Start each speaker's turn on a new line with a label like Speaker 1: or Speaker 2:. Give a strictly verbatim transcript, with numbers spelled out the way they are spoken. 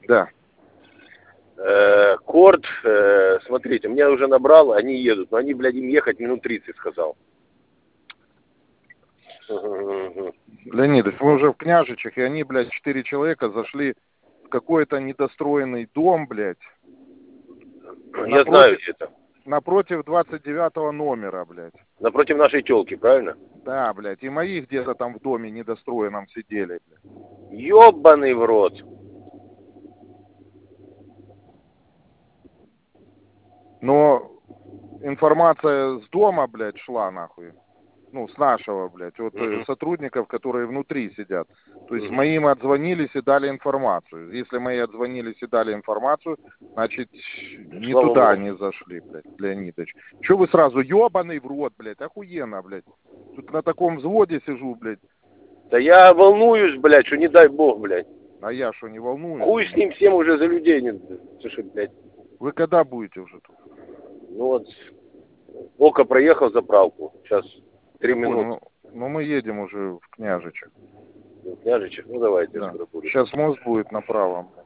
Speaker 1: Да.
Speaker 2: Э, Корд, э, смотрите, меня уже набрал, они едут, но они, блядь, им ехать минут тридцать, сказал.
Speaker 1: Леонидович, мы уже в Княжичах, и они, блядь, четыре человека зашли в какой-то недостроенный дом, блядь.
Speaker 2: Я
Speaker 1: Напротив,
Speaker 2: знаю это.
Speaker 1: напротив двадцать девятого номера, блядь.
Speaker 2: Напротив нашей тёлки, правильно?
Speaker 1: Да, блядь, и мои где-то там в доме недостроенном сидели, блядь.
Speaker 2: Ёбаный в рот.
Speaker 1: Но информация с дома, блядь, шла нахуй. Ну, с нашего, блядь, вот
Speaker 2: Угу.
Speaker 1: сотрудников, которые внутри сидят. То есть
Speaker 2: Угу.
Speaker 1: моим отзвонились и дали информацию. Если мои отзвонились и дали информацию, значит, не
Speaker 2: Слава
Speaker 1: туда
Speaker 2: Богу.
Speaker 1: они зашли, блядь, Леонидович. Че вы сразу, ёбаный в рот, блядь, охуенно, блядь. Тут на таком взводе сижу, блядь.
Speaker 2: Да я волнуюсь, блядь, что не дай бог, блядь.
Speaker 1: А я что, не волнуюсь?
Speaker 2: Хуй с ним всем уже за людей не... Слушай, блядь.
Speaker 1: Вы когда будете уже тут?
Speaker 2: Ну вот, Ока проехал заправку. Сейчас три
Speaker 1: Я
Speaker 2: минуты.
Speaker 1: понял, но мы едем уже в Княжичах.
Speaker 2: Княжичек, ну давайте,
Speaker 1: Да.
Speaker 2: скоро будет.
Speaker 1: Сейчас мост будет направо.